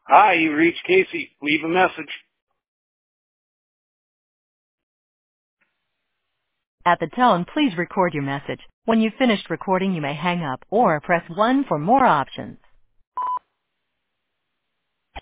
Hi, you reached Casey. Leave a message. At the tone, please record your message. When you've finished recording, you may hang up or press 1 for more options.